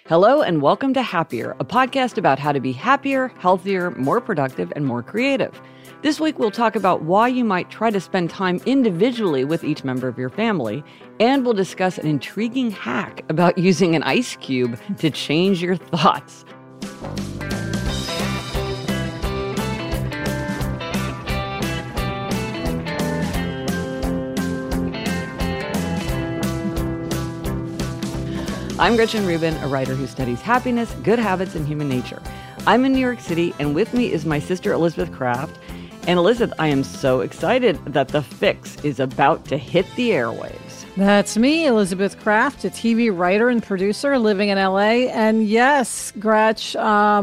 Hello and welcome to Happier, a podcast about how to be happier, healthier, more productive, and more creative. This week we'll talk about why you might try to spend time individually with each member of your family, and we'll discuss an intriguing hack about using an ice cube to change your thoughts. I'm Gretchen Rubin, a writer who studies happiness, good habits, and human nature. I'm in New York City, and with me is my sister Elizabeth Craft. And Elizabeth, I am so excited that The Fix is about to hit the airwaves. That's me, Elizabeth Craft, a TV writer and producer living in LA. And yes, Gretch,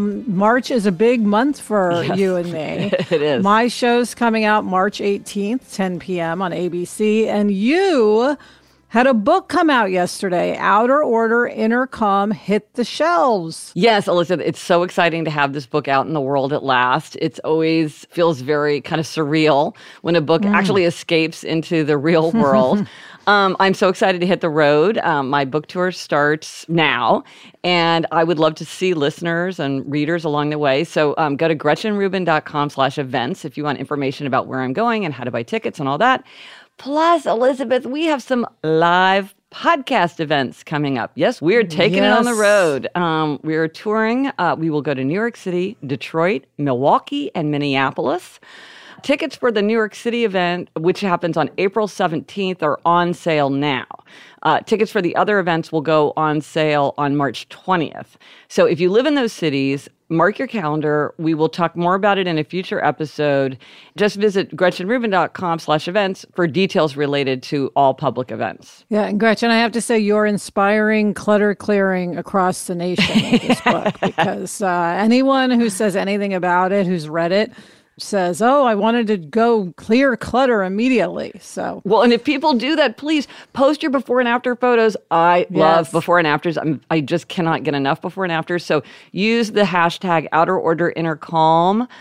March is a big month for you and me. It is. My show's coming out March 18th, 10 p.m. on ABC. And you had a book come out yesterday, Outer Order, Inner Calm, hit the shelves. Yes, Elizabeth, it's so exciting to have this book out in the world at last. It's always feels very kind of surreal when a book actually escapes into the real world. I'm so excited to hit the road. My book tour starts now, and I would love to see listeners and readers along the way. So go to GretchenRubin.com/events if you want information about where I'm going and how to buy tickets and all that. Plus, Elizabeth, we have some live podcast events coming up. Yes, we're taking it on the road. We are touring. We will go to New York City, Detroit, Milwaukee, and Minneapolis. Tickets for the New York City event, which happens on April 17th, are on sale now. Tickets for the other events will go on sale on March 20th. So if you live in those cities, mark your calendar. We will talk more about it in a future episode. Just visit GretchenRubin.com/events for details related to all public events. Yeah, and Gretchen, I have to say you're inspiring clutter clearing across the nation with this book, because anyone who says anything about it, who's read it, says, oh, I wanted to go clear clutter immediately. So, well, and if people do that, please post your before and after photos. I love before and afters. I just cannot get enough before and afters. So use the hashtag Outer Order Inner Calm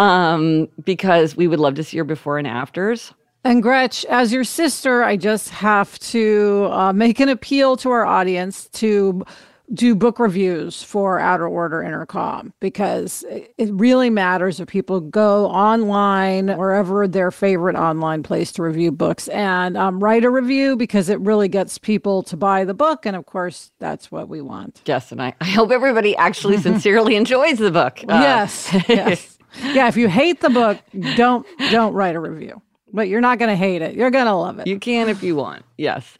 because we would love to see your before and afters. And Gretch, as your sister, I just have to make an appeal to our audience to do book reviews for Outer Order, Inner Calm, because it really matters if people go online, wherever their favorite online place to review books, and write a review, because it really gets people to buy the book. And of course, that's what we want. Yes, and I hope everybody actually sincerely enjoys the book. Yes. Yeah, if you hate the book, don't write a review. But you're not going to hate it. You're going to love it. You can if you want. Yes.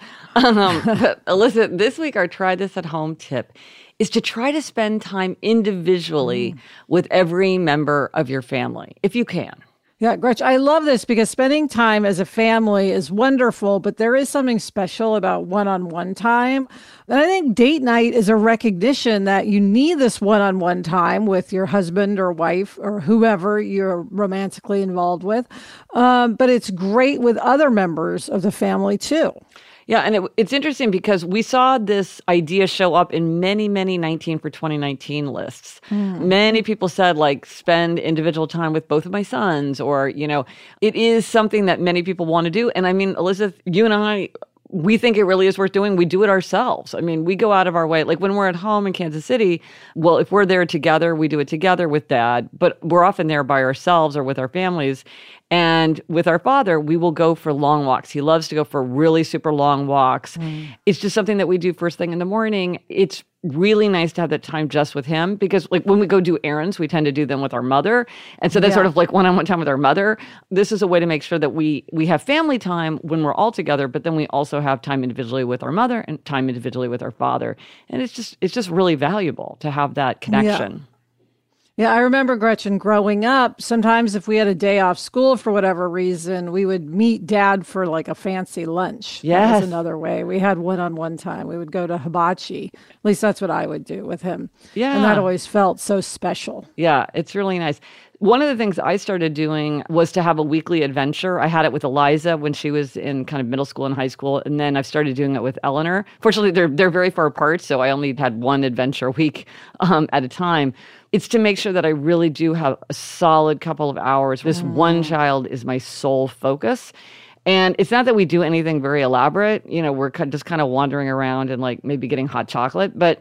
But Alyssa, this week our try this at home tip is to try to spend time individually with every member of your family, if you can. Yeah, Gretch, I love this because spending time as a family is wonderful, but there is something special about one-on-one time. And I think date night is a recognition that you need this one-on-one time with your husband or wife or whoever you're romantically involved with. But it's great with other members of the family too. Yeah, and it's interesting because we saw this idea show up in many, many 19 for 2019 lists. Many people said, like, spend individual time with both of my sons, or, you know, it is something that many people want to do. And I mean, Elizabeth, you and I, we think it really is worth doing. We do it ourselves. I mean, we go out of our way. Like when we're at home in Kansas City, well, if we're there together, we do it together with Dad, but we're often there by ourselves or with our families. And with our father, we will go for long walks. He loves to go for really super long walks. It's just something that we do first thing in the morning. It's really nice to have that time just with him, because like when we go do errands, we tend to do them with our mother. And so that's sort of like one-on-one time with our mother. This is a way to make sure that we have family time when we're all together, but then we also have time individually with our mother and time individually with our father. And it's just really valuable to have that connection. Yeah, I remember, Gretchen, growing up, sometimes if we had a day off school for whatever reason, we would meet Dad for like a fancy lunch. Yes. That was another way. We had one-on-one time. We would go to hibachi. At least that's what I would do with him. Yeah. And that always felt so special. Yeah, it's really nice. One of the things I started doing was to have a weekly adventure. I had it with Eliza when she was in kind of middle school and high school, and then I've started doing it with Eleanor. Fortunately, they're very far apart, so I only had one adventure a week at a time. It's to make sure that I really do have a solid couple of hours. This one child is my sole focus. And it's not that we do anything very elaborate. You know, we're just kind of wandering around and like maybe getting hot chocolate, but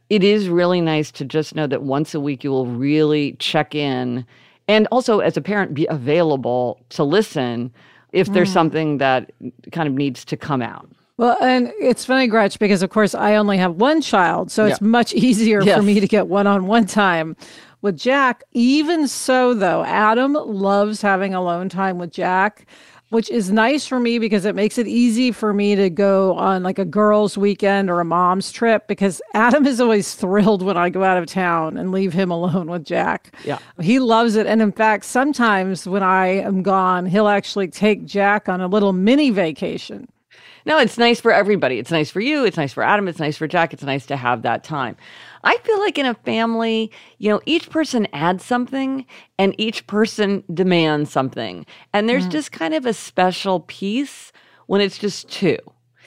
it is really nice to just know that once a week you will really check in and also as a parent be available to listen if there's something that kind of needs to come out. Well, and it's funny, Gretch, because of course I only have one child, so it's much easier for me to get one-on-one time with Jack. Even so, though, Adam loves having alone time with Jack, which is nice for me because it makes it easy for me to go on like a girls' weekend or a mom's trip, because Adam is always thrilled when I go out of town and leave him alone with Jack. Yeah. He loves it. And in fact, sometimes when I am gone, he'll actually take Jack on a little mini vacation. No, it's nice for everybody. It's nice for you. It's nice for Adam. It's nice for Jack. It's nice to have that time. I feel like in a family, each person adds something and each person demands something. And there's just kind of a special piece when it's just two.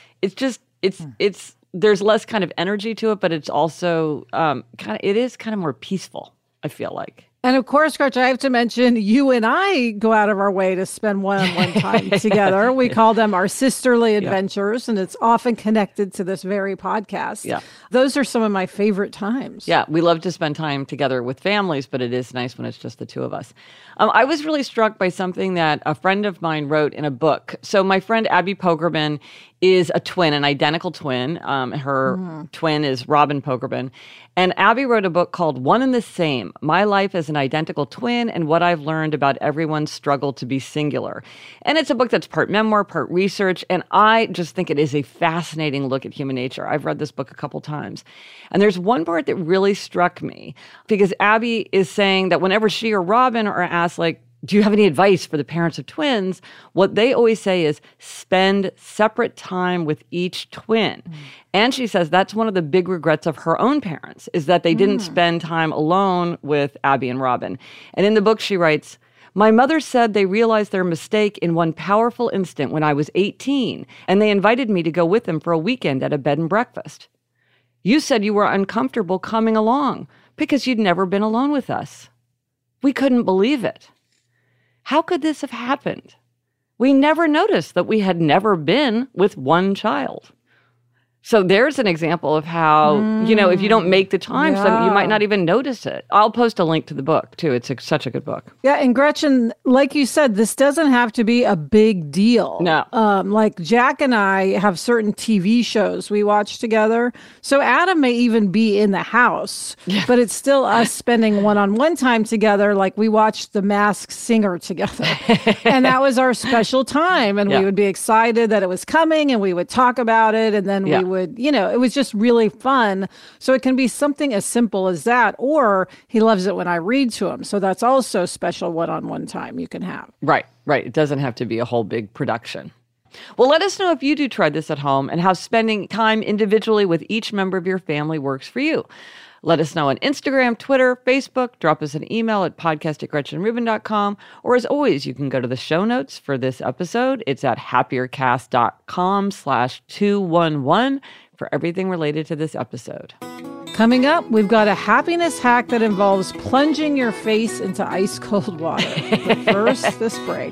It's there's less kind of energy to it, but it's also it is kind of more peaceful, I feel like. And of course, Gretch, I have to mention, you and I go out of our way to spend one-on-one time together. We call them our sisterly adventures, and it's often connected to this very podcast. Yeah. Those are some of my favorite times. Yeah, we love to spend time together with families, but it is nice when it's just the two of us. I was really struck by something that a friend of mine wrote in a book. So my friend Abby Pogrebin is a twin, an identical twin. Her twin is Robin Pogrebin. And Abby wrote a book called One and the Same, My Life as an Identical Twin and What I've Learned About Everyone's Struggle to Be Singular. And it's a book that's part memoir, part research, and I just think it is a fascinating look at human nature. I've read this book a couple times. And there's one part that really struck me, because Abby is saying that whenever she or Robin are asked, like, do you have any advice for the parents of twins? What they always say is spend separate time with each twin. And she says that's one of the big regrets of her own parents, is that they didn't spend time alone with Abby and Robin. And in the book, she writes, my mother said they realized their mistake in one powerful instant when I was 18, and they invited me to go with them for a weekend at a bed and breakfast. You said you were uncomfortable coming along because you'd never been alone with us. We couldn't believe it. How could this have happened? We never noticed that we had never been with one child. So there's an example of how, if you don't make the time, so you might not even notice it. I'll post a link to the book, too. It's such a good book. Yeah, and Gretchen, like you said, this doesn't have to be a big deal. No. Like Jack and I have certain TV shows we watch together. So Adam may even be in the house, but it's still us spending one-on-one time together. Like we watched The Masked Singer together. And that was our special time. And we would be excited that it was coming, and we would talk about it. And then we would, it was just really fun. So it can be something as simple as that, or he loves it when I read to him. So that's also special one-on-one time you can have. Right. It doesn't have to be a whole big production. Well, let us know if you do try this at home and how spending time individually with each member of your family works for you. Let us know on Instagram, Twitter, Facebook. Drop us an email at podcast@GretchenRubin.com. Or as always, you can go to the show notes for this episode. It's at happiercast.com/211 for everything related to this episode. Coming up, we've got a happiness hack that involves plunging your face into ice cold water. But first, this break.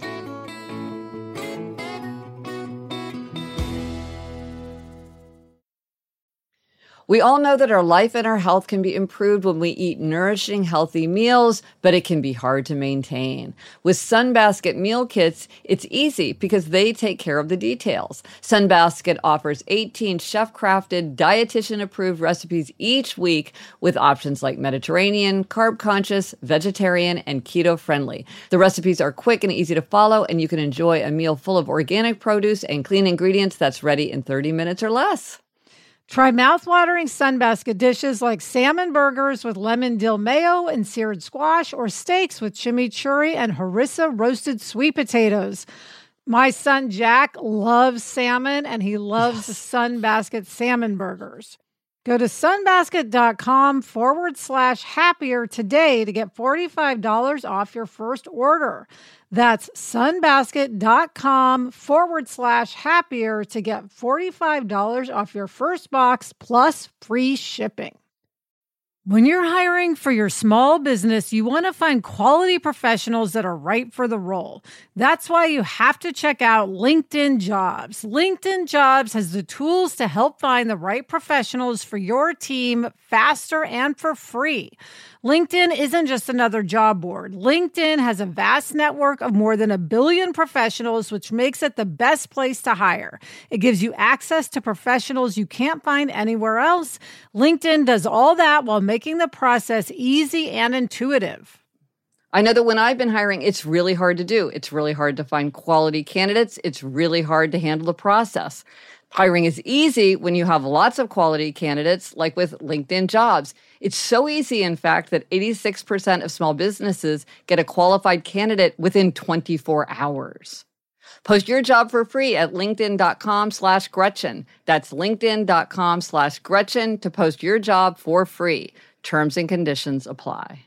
We all know that our life and our health can be improved when we eat nourishing, healthy meals, but it can be hard to maintain. With Sunbasket meal kits, it's easy because they take care of the details. Sunbasket offers 18 chef-crafted, dietitian-approved recipes each week with options like Mediterranean, carb-conscious, vegetarian, and keto-friendly. The recipes are quick and easy to follow, and you can enjoy a meal full of organic produce and clean ingredients that's ready in 30 minutes or less. Try mouthwatering Sunbasket dishes like salmon burgers with lemon dill mayo and seared squash, or steaks with chimichurri and harissa roasted sweet potatoes. My son Jack loves salmon, and he loves Sunbasket salmon burgers. Go to sunbasket.com/happier today to get $45 off your first order. That's sunbasket.com/happier to get $45 off your first box plus free shipping. When you're hiring for your small business, you want to find quality professionals that are right for the role. That's why you have to check out LinkedIn Jobs. LinkedIn Jobs has the tools to help find the right professionals for your team faster and for free. LinkedIn isn't just another job board. LinkedIn has a vast network of more than 1 billion professionals, which makes it the best place to hire. It gives you access to professionals you can't find anywhere else. LinkedIn does all that while making the process easy and intuitive. I know that when I've been hiring, it's really hard to do. It's really hard to find quality candidates. It's really hard to handle the process. Hiring is easy when you have lots of quality candidates, like with LinkedIn Jobs. It's so easy, in fact, that 86% of small businesses get a qualified candidate within 24 hours. Post your job for free at linkedin.com/Gretchen. That's linkedin.com/Gretchen to post your job for free. Terms and conditions apply.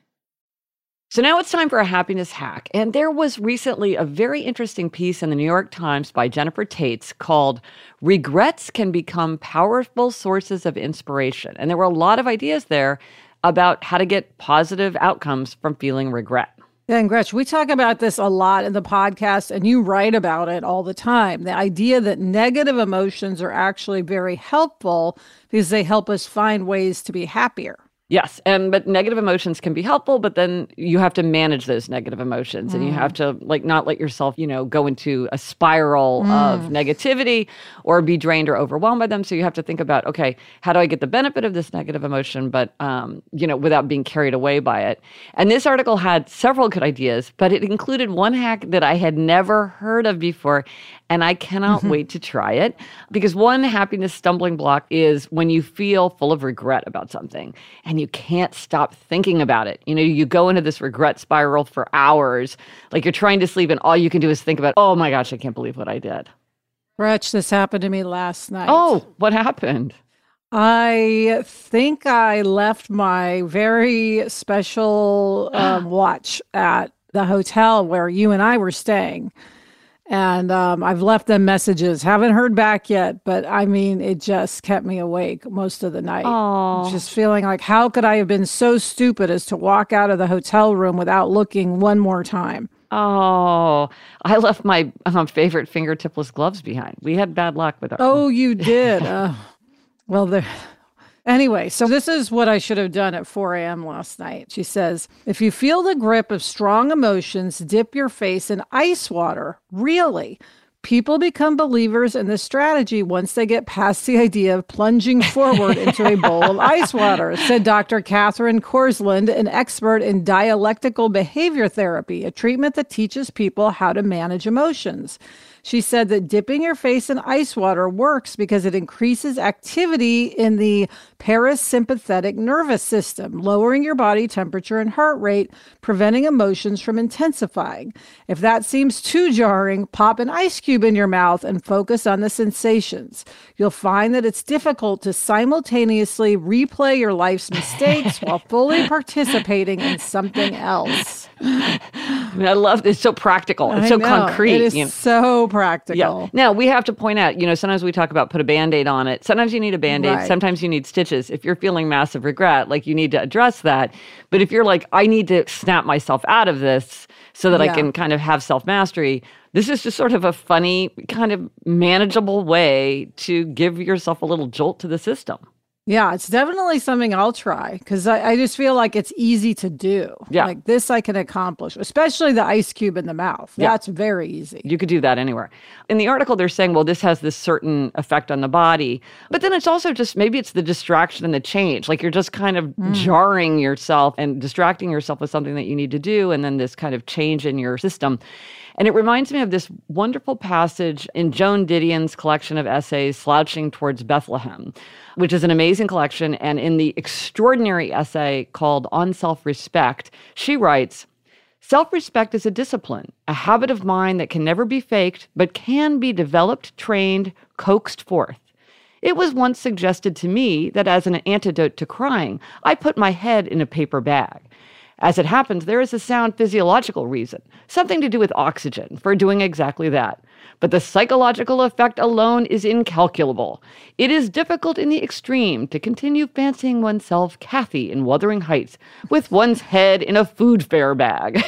So now it's time for a happiness hack. And there was recently a very interesting piece in the New York Times by Jennifer Tates called "Regrets Can Become Powerful Sources of Inspiration." And there were a lot of ideas there about how to get positive outcomes from feeling regret. Yeah, and Gretch, we talk about this a lot in the podcast, and you write about it all the time. The idea that negative emotions are actually very helpful because they help us find ways to be happier. Yes, but negative emotions can be helpful, but then you have to manage those negative emotions and you have to not let yourself, go into a spiral of negativity or be drained or overwhelmed by them. So you have to think about, okay, how do I get the benefit of this negative emotion, but, without being carried away by it? And this article had several good ideas, but it included one hack that I had never heard of before. And I cannot wait to try it, because one happiness stumbling block is when you feel full of regret about something and you can't stop thinking about it. You go into this regret spiral for hours, like you're trying to sleep and all you can do is think about, oh my gosh, I can't believe what I did. Gretch, this happened to me last night. Oh, what happened? I think I left my very special watch at the hotel where you and I were staying. And I've left them messages. Haven't heard back yet, but it just kept me awake most of the night. Just feeling like, how could I have been so stupid as to walk out of the hotel room without looking one more time? Oh, I left my favorite fingertipless gloves behind. We had bad luck with our. Oh, you did? Well, anyway, so this is what I should have done at 4 a.m. last night. She says, if you feel the grip of strong emotions, dip your face in ice water. Really? People become believers in this strategy once they get past the idea of plunging forward into a bowl of ice water, said Dr. Catherine Korsland, an expert in dialectical behavior therapy, a treatment that teaches people how to manage emotions. She said that dipping your face in ice water works because it increases activity in the parasympathetic nervous system, lowering your body temperature and heart rate, preventing emotions from intensifying. If that seems too jarring, pop an ice cube in your mouth and focus on the sensations. You'll find that it's difficult to simultaneously replay your life's mistakes while fully participating in something else. I love this. It's so practical. It's so concrete. It is so practical. Yeah. Now, we have to point out, sometimes we talk about put a Band-Aid on it. Sometimes you need a Band-Aid. Right. Sometimes you need stitches. If you're feeling massive regret, you need to address that. But if you're like, I need to snap myself out of this so that I can kind of have self-mastery, this is just sort of a funny, kind of manageable way to give yourself a little jolt to the system. Yeah, it's definitely something I'll try because I just feel like it's easy to do. Yeah. Like this I can accomplish, especially the ice cube in the mouth. Yeah. That's very easy. You could do that anywhere. In the article, they're saying, well, this has this certain effect on the body. But then it's also just, maybe it's the distraction and the change. Like you're just kind of jarring yourself and distracting yourself with something that you need to do. And then this kind of change in your system. And it reminds me of this wonderful passage in Joan Didion's collection of essays, Slouching Towards Bethlehem, which is an amazing collection. And in the extraordinary essay called On Self-Respect, she writes, self-respect is a discipline, a habit of mind that can never be faked, but can be developed, trained, coaxed forth. It was once suggested to me that as an antidote to crying, I put my head in a paper bag. As it happens, there is a sound physiological reason, something to do with oxygen, for doing exactly that. But the psychological effect alone is incalculable. It is difficult in the extreme to continue fancying oneself Kathy in Wuthering Heights with one's head in a food fair bag.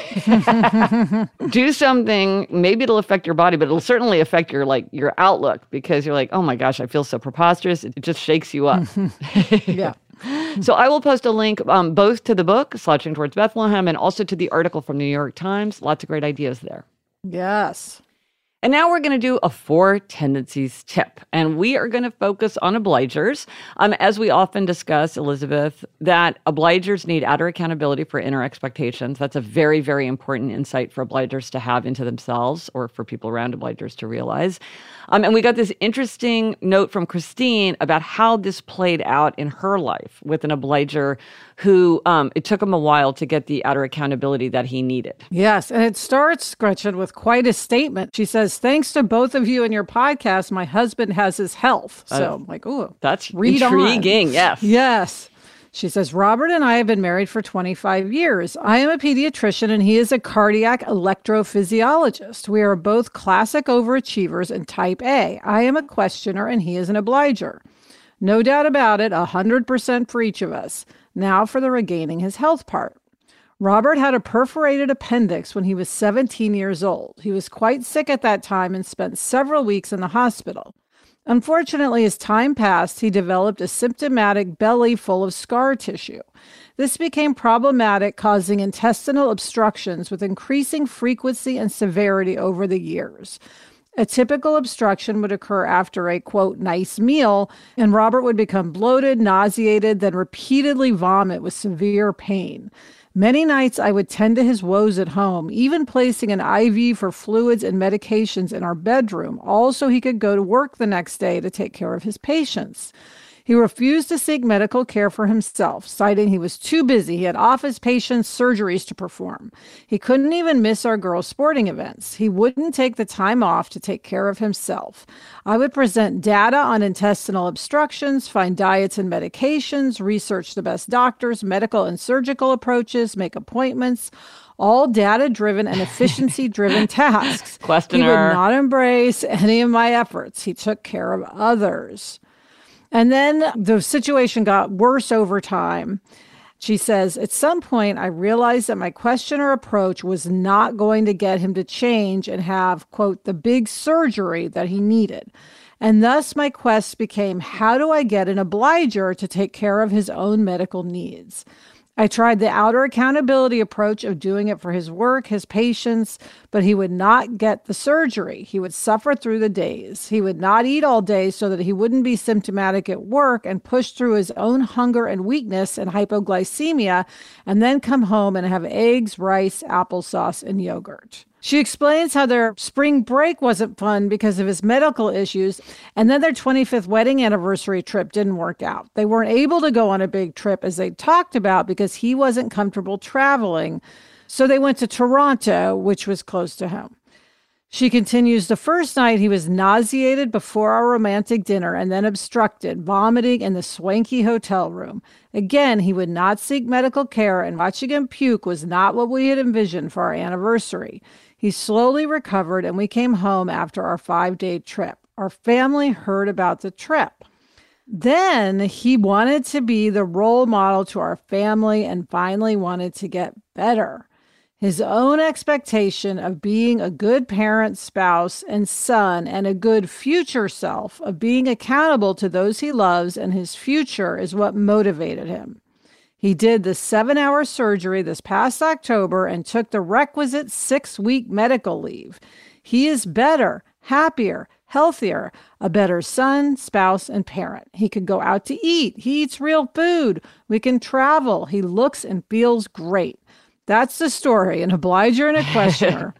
Do something, maybe it'll affect your body, but it'll certainly affect your outlook, because you're like, oh my gosh, I feel so preposterous. It just shakes you up. Yeah. So I will post a link both to the book, Slouching Towards Bethlehem, and also to the article from the New York Times. Lots of great ideas there. Yes. And now we're going to do a 4 tendencies tip, and we are going to focus on obligers. As we often discuss, Elizabeth, that obligers need outer accountability for inner expectations. That's a very, very important insight for obligers to have into themselves, or for people around obligers to realize. And we got this interesting note from Christine about how this played out in her life with an obliger who it took him a while to get the outer accountability that he needed. Yes. And it starts, Gretchen, with quite a statement. She says, thanks to both of you and your podcast, my husband has his health. So I'm like, oh, that's intriguing. On. Yes. Yes. She says, Robert and I have been married for 25 years. I am a pediatrician and he is a cardiac electrophysiologist. We are both classic overachievers and type A. I am a questioner and he is an obliger. No doubt about it, 100% for each of us. Now for the regaining his health part. Robert had a perforated appendix when he was 17 years old. He was quite sick at that time and spent several weeks in the hospital. Unfortunately, as time passed, he developed a symptomatic belly full of scar tissue. This became problematic, causing intestinal obstructions with increasing frequency and severity over the years. A typical obstruction would occur after a, quote, nice meal, and Robert would become bloated, nauseated, then repeatedly vomit with severe pain. Many nights I would tend to his woes at home, even placing an IV for fluids and medications in our bedroom, all so he could go to work the next day to take care of his patients. He refused to seek medical care for himself, citing he was too busy. He had office patients' surgeries to perform. He couldn't even miss our girls' sporting events. He wouldn't take the time off to take care of himself. I would present data on intestinal obstructions, find diets and medications, research the best doctors, medical and surgical approaches, make appointments, all data-driven and efficiency-driven tasks. Questioner. He would not embrace any of my efforts. He took care of others. And then the situation got worse over time. She says, at some point, I realized that my questioner approach was not going to get him to change and have, quote, the big surgery that he needed. And thus my quest became, how do I get an obliger to take care of his own medical needs? I tried the outer accountability approach of doing it for his work, his patients, but he would not get the surgery. He would suffer through the days. He would not eat all day so that he wouldn't be symptomatic at work and push through his own hunger and weakness and hypoglycemia, and then come home and have eggs, rice, applesauce, and yogurt. She explains how their spring break wasn't fun because of his medical issues, and then their 25th wedding anniversary trip didn't work out. They weren't able to go on a big trip as they talked about because he wasn't comfortable traveling, so they went to Toronto, which was close to home. She continues, the first night he was nauseated before our romantic dinner and then obstructed, vomiting in the swanky hotel room. Again, he would not seek medical care, and watching him puke was not what we had envisioned for our anniversary. He slowly recovered, and we came home after our 5-day trip. Our family heard about the trip. Then he wanted to be the role model to our family and finally wanted to get better. His own expectation of being a good parent, spouse, and son, and a good future self, of being accountable to those he loves and his future, is what motivated him. He did the 7-hour surgery this past October and took the requisite 6-week medical leave. He is better, happier, healthier, a better son, spouse, and parent. He could go out to eat. He eats real food. We can travel. He looks and feels great. That's the story, an obliger and a questioner.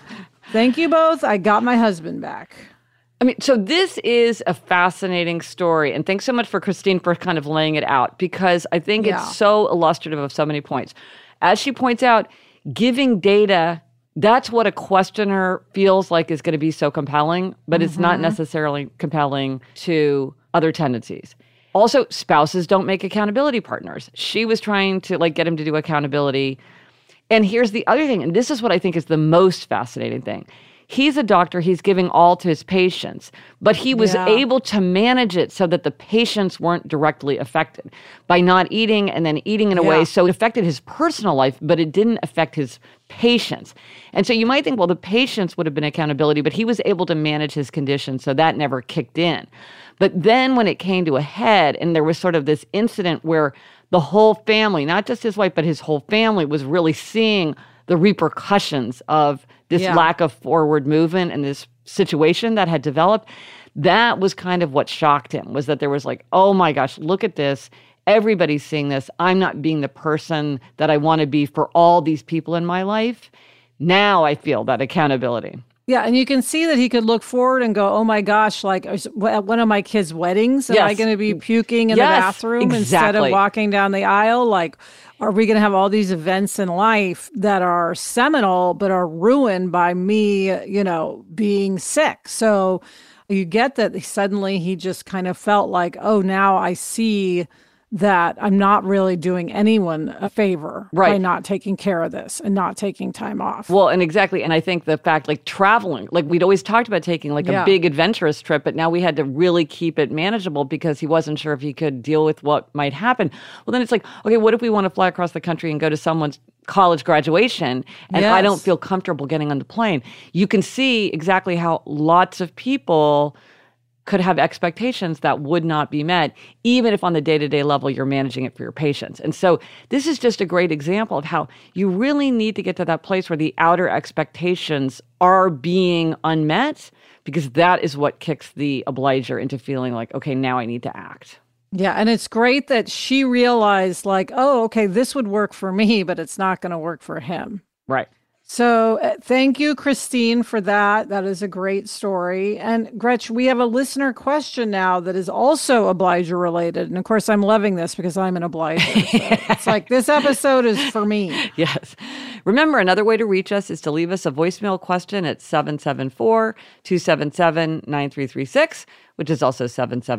Thank you both. I got my husband back. I mean, so this is a fascinating story. And thanks so much for Christine for kind of laying it out, because I think it's so illustrative of so many points. As she points out, giving data, that's what a questioner feels like is going to be so compelling, but it's not necessarily compelling to other tendencies. Also, spouses don't make accountability partners. She was trying to get him to do accountability And here's the other thing, and this is what I think is the most fascinating thing. He's a doctor, he's giving all to his patients, but he was able to manage it so that the patients weren't directly affected by not eating and then eating in a way. So it affected his personal life, but it didn't affect his patients. And so you might think, well, the patients would have been accountability, but he was able to manage his condition, so that never kicked in. But then when it came to a head, and there was sort of this incident where the whole family, not just his wife, but his whole family was really seeing the repercussions of this lack of forward movement and this situation that had developed, that was kind of what shocked him, was that there was like, oh my gosh, look at this. Everybody's seeing this. I'm not being the person that I want to be for all these people in my life. Now I feel that accountability. Yeah, and you can see that he could look forward and go, oh my gosh, like at one of my kids' weddings, am I going to be puking in the bathroom instead of walking down the aisle? Like, are we going to have all these events in life that are seminal but are ruined by me, being sick? So you get that suddenly he just kind of felt like, oh, now I see that I'm not really doing anyone a favor by not taking care of this and not taking time off. Well, and exactly. And I think the fact, like traveling, like we'd always talked about taking like a big adventurous trip, but now we had to really keep it manageable because he wasn't sure if he could deal with what might happen. Well, then it's like, okay, what if we want to fly across the country and go to someone's college graduation and I don't feel comfortable getting on the plane? You can see exactly how lots of people could have expectations that would not be met, even if on the day-to-day level you're managing it for your patients. And so this is just a great example of how you really need to get to that place where the outer expectations are being unmet, because that is what kicks the obliger into feeling like, okay, now I need to act. Yeah, and it's great that she realized like, oh, okay, this would work for me, but it's not going to work for him. Right. So thank you, Christine, for that. That is a great story. And Gretch, we have a listener question now that is also obliger related. And of course, I'm loving this because I'm an obliger. So it's like this episode is for me. Yes. Remember, another way to reach us is to leave us a voicemail question at 774-277-9336, which is also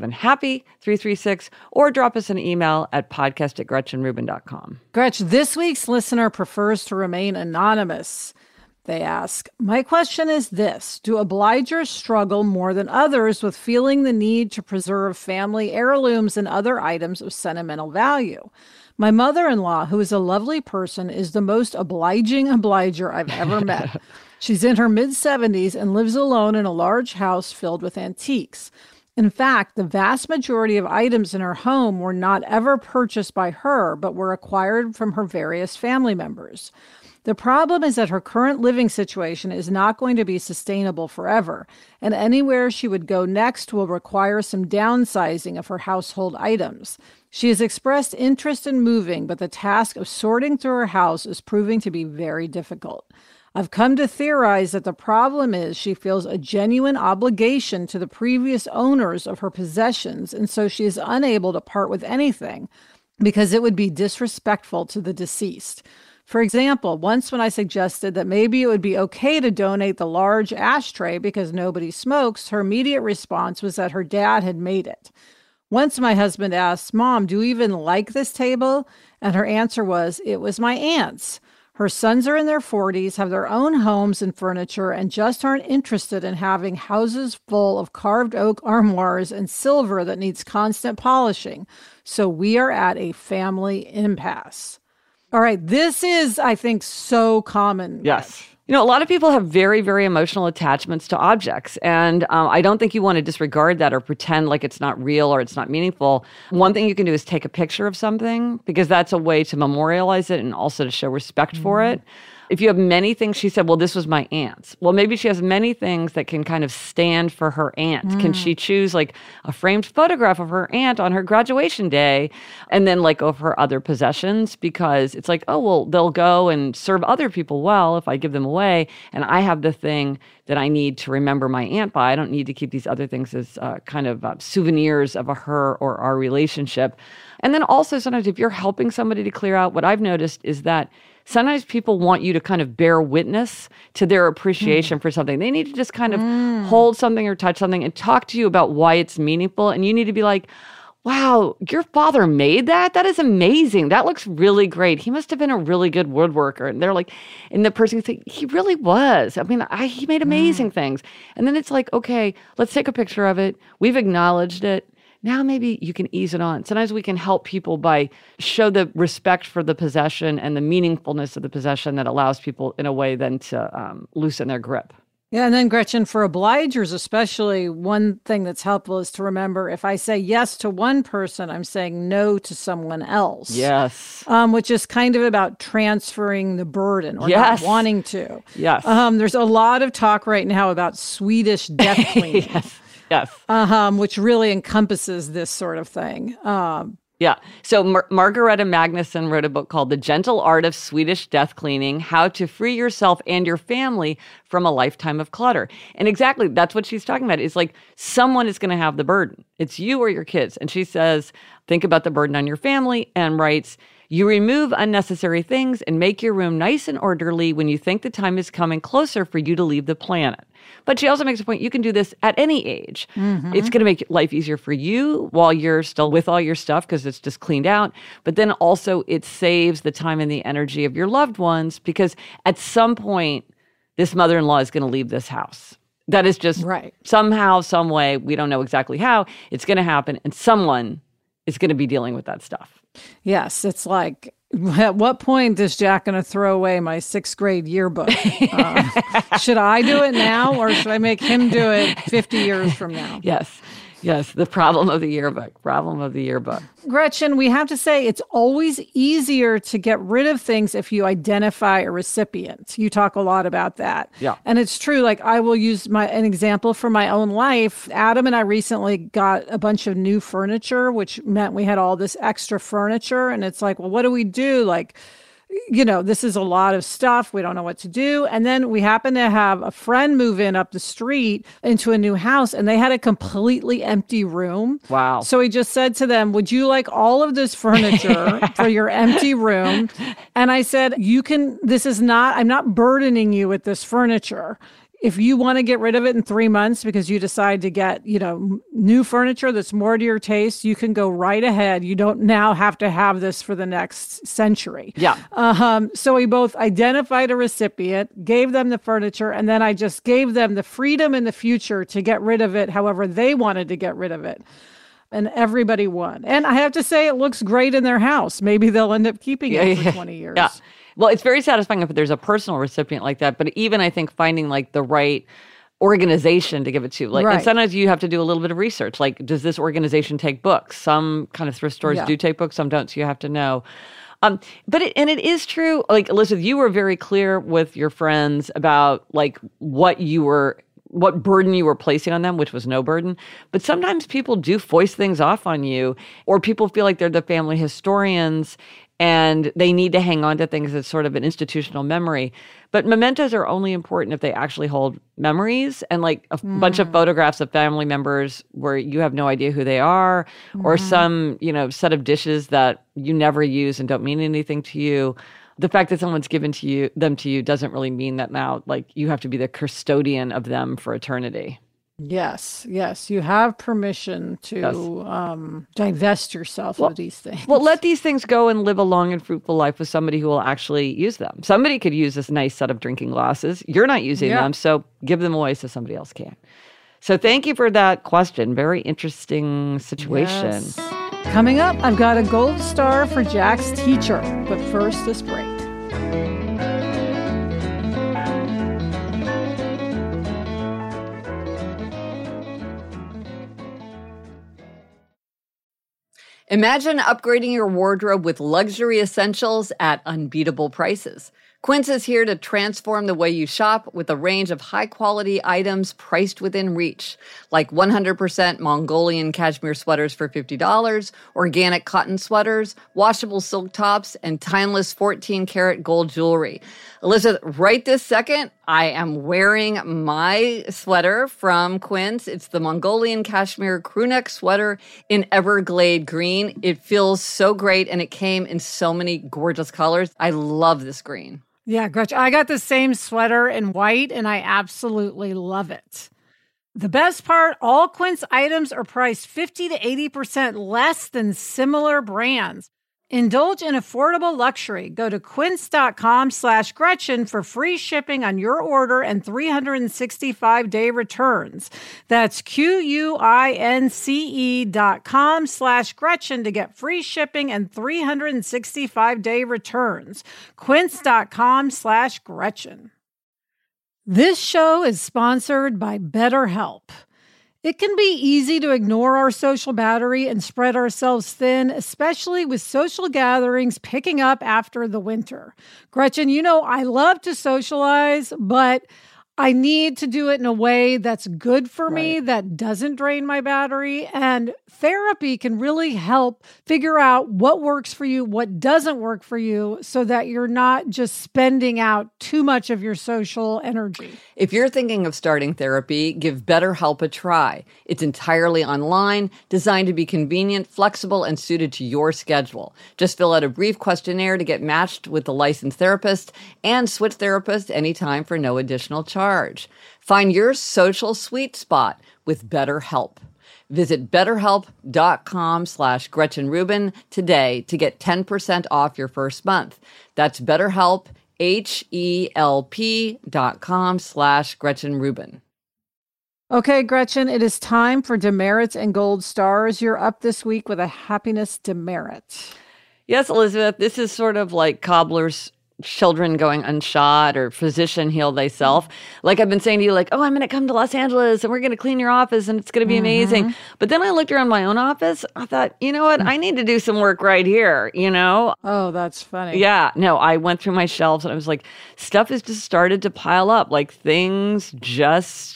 77-HAPPY-336, or drop us an email at podcast@GretchenRubin.com. Gretch, this week's listener prefers to remain anonymous. They ask, my question is this: do obligers struggle more than others with feeling the need to preserve family heirlooms and other items of sentimental value? My mother-in-law, who is a lovely person, is the most obliging obliger I've ever met. She's in her mid-70s and lives alone in a large house filled with antiques. In fact, the vast majority of items in her home were not ever purchased by her, but were acquired from her various family members. The problem is that her current living situation is not going to be sustainable forever, and anywhere she would go next will require some downsizing of her household items. She has expressed interest in moving, but the task of sorting through her house is proving to be very difficult. I've come to theorize that the problem is she feels a genuine obligation to the previous owners of her possessions, and so she is unable to part with anything because it would be disrespectful to the deceased. For example, once when I suggested that maybe it would be okay to donate the large ashtray because nobody smokes, her immediate response was that her dad had made it. Once my husband asked, Mom, do you even like this table? And her answer was, it was my aunt's. Her sons are in their 40s, have their own homes and furniture, and just aren't interested in having houses full of carved oak armoires and silver that needs constant polishing. So we are at a family impasse. All right, this is, I think, so common. Yes. You know, a lot of people have very, very emotional attachments to objects, and I don't think you want to disregard that or pretend like it's not real or it's not meaningful. One thing you can do is take a picture of something, because that's a way to memorialize it and also to show respect for it. If you have many things, she said, well, this was my aunt's. Well, maybe she has many things that can kind of stand for her aunt. Can she choose like a framed photograph of her aunt on her graduation day and then like of her other possessions? Because it's like, oh, well, they'll go and serve other people well if I give them away. And I have the thing that I need to remember my aunt by. I don't need to keep these other things as kind of souvenirs of her or our relationship. And then also sometimes if you're helping somebody to clear out, what I've noticed is that sometimes people want you to kind of bear witness to their appreciation for something. They need to just kind of hold something or touch something and talk to you about why it's meaningful. And you need to be like, wow, your father made that? That is amazing. That looks really great. He must have been a really good woodworker. And they're like, and the person can say, he really was. I mean, he made amazing things. And then it's like, okay, let's take a picture of it. We've acknowledged it. Now maybe you can ease it on. Sometimes we can help people by show the respect for the possession and the meaningfulness of the possession that allows people in a way then to loosen their grip. Yeah, and then Gretchen, for obligers especially, one thing that's helpful is to remember if I say yes to one person, I'm saying no to someone else. Yes. Which is kind of about transferring the burden or not wanting to. Yes. There's a lot of talk right now about Swedish death cleaning. Yes. Which really encompasses this sort of thing. Yeah. So Margareta Magnusson wrote a book called The Gentle Art of Swedish Death Cleaning, How to Free Yourself and Your Family from a Lifetime of Clutter. And exactly, that's what she's talking about. It's like someone is going to have the burden. It's you or your kids. And she says, think about the burden on your family and writes, you remove unnecessary things and make your room nice and orderly when you think the time is coming closer for you to leave the planet. But she also makes a point, you can do this at any age. Mm-hmm. It's going to make life easier for you while you're still with all your stuff because it's just cleaned out. But then also it saves the time and the energy of your loved ones because at some point, this mother-in-law is going to leave this house. That is just somehow, some way, we don't know exactly how, it's going to happen. And someone is going to be dealing with that stuff. Yes, it's like, at what point is Jack going to throw away my 6th grade yearbook? Should I do it now or should I make him do it 50 years from now? Yes, the problem of the yearbook. Gretchen, we have to say it's always easier to get rid of things if you identify a recipient. You talk a lot about that. Yeah. And it's true. Like I will use an example from my own life. Adam and I recently got a bunch of new furniture, which meant we had all this extra furniture. And it's like, well, what do we do? Like, you know, this is a lot of stuff. We don't know what to do. And then we happened to have a friend move in up the street into a new house and they had a completely empty room. Wow. So he just said to them, would you like all of this furniture for your empty room? And I said, I'm not burdening you with this furniture. If you want to get rid of it in 3 months because you decide to get, new furniture that's more to your taste, you can go right ahead. You don't now have to have this for the next century. Yeah. So we both identified a recipient, gave them the furniture, and then I just gave them the freedom in the future to get rid of it however they wanted to get rid of it. And everybody won. And I have to say, it looks great in their house. Maybe they'll end up keeping it for 20 years. Yeah. Well, it's very satisfying if there's a personal recipient like that. But even I think finding like the right organization to give it to. And sometimes you have to do a little bit of research. Like, does this organization take books? Some kind of thrift stores do take books, some don't. So you have to know. But it is true. Like, Elizabeth, you were very clear with your friends about like what burden you were placing on them, which was no burden. But sometimes people do foist things off on you, or people feel like they're the family historians and they need to hang on to things as sort of an institutional memory. But mementos are only important if they actually hold memories and like a bunch of photographs of family members where you have no idea who they are, or some, set of dishes that you never use and don't mean anything to you. The fact that someone's given them to you doesn't really mean that now, like, you have to be the custodian of them for eternity. Yes. You have permission to divest yourself of these things. Well, let these things go and live a long and fruitful life with somebody who will actually use them. Somebody could use this nice set of drinking glasses. You're not using them, so give them away so somebody else can. So thank you for that question. Very interesting situation. Yes. Coming up, I've got a gold star for Jack's teacher. But first, this break. Imagine upgrading your wardrobe with luxury essentials at unbeatable prices. Quince is here to transform the way you shop with a range of high-quality items priced within reach, like 100% Mongolian cashmere sweaters for $50, organic cotton sweaters, washable silk tops, and timeless 14-karat gold jewelry. Elizabeth, right this second, I am wearing my sweater from Quince. It's the Mongolian cashmere crewneck sweater in Everglade green. It feels so great, and it came in so many gorgeous colors. I love this green. Yeah, Gretchen, I got the same sweater in white, and I absolutely love it. The best part, all Quince items are priced 50 to 80% less than similar brands. Indulge in affordable luxury. Go to quince.com/Gretchen for free shipping on your order and 365-day returns. That's QUINCE.com/Gretchen to get free shipping and 365-day returns. Quince.com/Gretchen. This show is sponsored by BetterHelp. It can be easy to ignore our social battery and spread ourselves thin, especially with social gatherings picking up after the winter. Gretchen, you know, I love to socialize, but I need to do it in a way that's good for me, that doesn't drain my battery. And therapy can really help figure out what works for you, what doesn't work for you, so that you're not just spending out too much of your social energy. If you're thinking of starting therapy, give BetterHelp a try. It's entirely online, designed to be convenient, flexible, and suited to your schedule. Just fill out a brief questionnaire to get matched with a licensed therapist and switch therapists anytime for no additional charge. Find your social sweet spot with BetterHelp. Visit BetterHelp.com/Gretchen Rubin today to get 10% off your first month. That's BetterHelp, HELP.com/Gretchen Rubin. Okay, Gretchen, it is time for demerits and gold stars. You're up this week with a happiness demerit. Yes, Elizabeth, this is sort of like cobbler's children going unshod or physician heal thyself. Like I've been saying to you, like, oh, I'm going to come to Los Angeles and we're going to clean your office and it's going to be amazing. But then I looked around my own office. I thought, you know what? I need to do some work right here, you know? Oh, that's funny. Yeah. No, I went through my shelves and I was like, stuff has just started to pile up. Like things just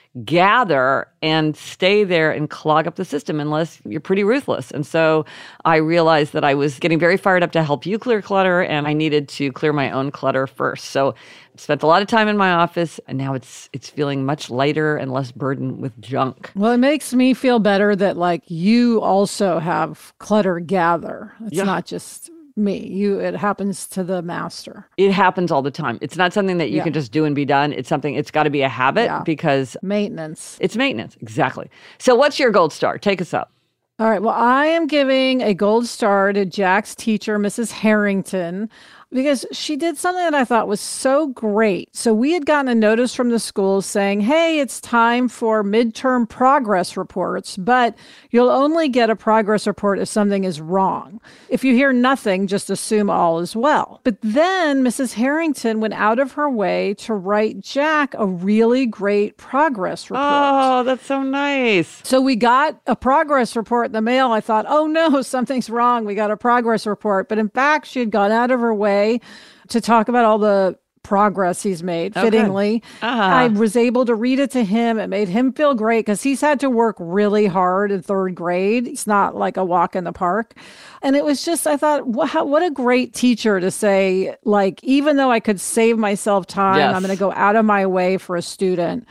gather and stay there and clog up the system unless you're pretty ruthless. And so I realized that I was getting very fired up to help you clear clutter and I needed to clear my own clutter first. So I spent a lot of time in my office and now it's feeling much lighter and less burdened with junk. Well, it makes me feel better that like you also have clutter gather. It's not just me. It happens to the master. It happens all the time. It's not something that you can just do and be done. It's something, it's got to be a habit because maintenance. It's maintenance. Exactly. So what's your gold star? Take us up. All right. Well, I am giving a gold star to Jack's teacher, Mrs. Harrington, because she did something that I thought was so great. So we had gotten a notice from the school saying, hey, it's time for midterm progress reports, but you'll only get a progress report if something is wrong. If you hear nothing, just assume all is well. But then Mrs. Harrington went out of her way to write Jack a really great progress report. Oh, that's so nice. So we got a progress report in the mail. I thought, oh no, something's wrong. We got a progress report. But in fact, she had gone out of her way to talk about all the progress he's made fittingly. I was able to read it to him. It made him feel great because he's had to work really hard in third grade. It's not like a walk in the park. And it was just, I thought, what a great teacher to say, like, even though I could save myself time, I'm going to go out of my way for a student.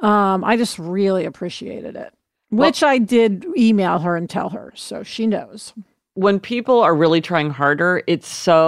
I just really appreciated it, which I did email her and tell her, so she knows. When people are really trying harder, it's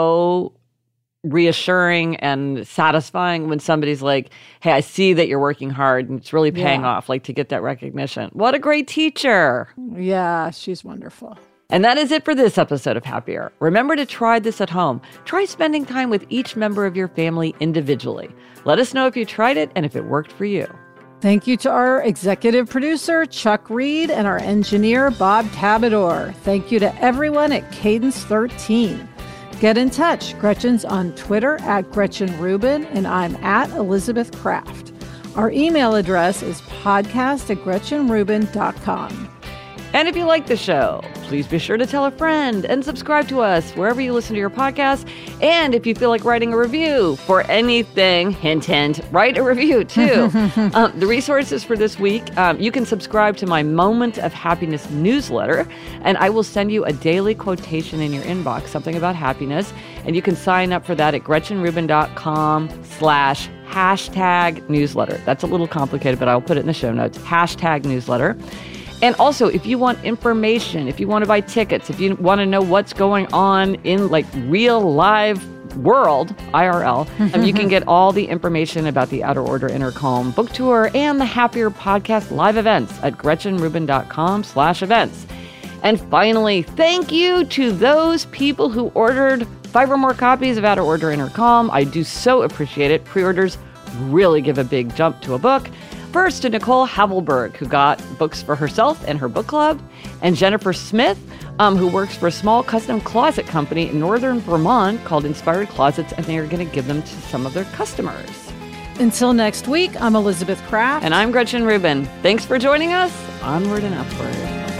so reassuring and satisfying when somebody's like, hey, I see that you're working hard and it's really paying off, like to get that recognition. What a great teacher. Yeah, she's wonderful. And that is it for this episode of Happier. Remember to try this at home. Try spending time with each member of your family individually. Let us know if you tried it and if it worked for you. Thank you to our executive producer, Chuck Reed, and our engineer, Bob Tabador. Thank you to everyone at Cadence 13. Get in touch. Gretchen's on Twitter at Gretchen Rubin, and I'm at Elizabeth Kraft. Our email address is podcast@GretchenRubin.com. And if you like the show, please be sure to tell a friend and subscribe to us wherever you listen to your podcast. And if you feel like writing a review for anything, hint, hint, write a review too. The resources for this week, you can subscribe to my Moment of Happiness newsletter, and I will send you a daily quotation in your inbox, something about happiness. And you can sign up for that at GretchenRubin.com/#newsletter. That's a little complicated, but I'll put it in the show notes. #newsletter. And also, if you want information, if you want to buy tickets, if you want to know what's going on in like real live World, IRL. You can get all the information about the Outer Order Inner Calm book tour and the Happier Podcast live events at GretchenRubin.com/events. And finally, thank you to those people who ordered 5 or more copies of Outer Order Inner Calm. I do so appreciate it. Pre-orders really give a big jump to a book. First, to Nicole Havelberg, who got books for herself and her book club, and Jennifer Smith, who works for a small custom closet company in northern Vermont called Inspired Closets, and they are going to give them to some of their customers. Until next week, I'm Elizabeth Craft. And I'm Gretchen Rubin. Thanks for joining us. Onward and upward.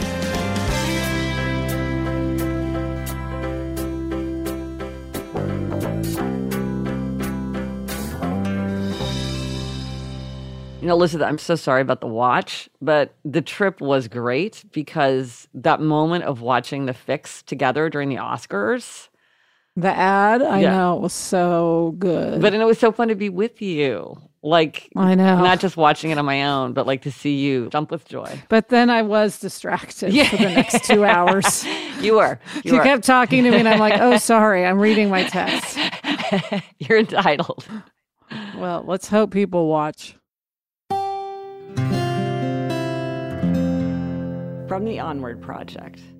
Elizabeth, I'm so sorry about the watch, but the trip was great because that moment of watching the Fix together during the Oscars. The ad, I know, it was so good. But it was so fun to be with you. Like, I know. Not just watching it on my own, but like to see you jump with joy. But then I was distracted for the next 2 hours. You were. You kept talking to me and I'm like, oh, sorry, I'm reading my text. You're entitled. Well, let's hope people watch. From the Onward Project.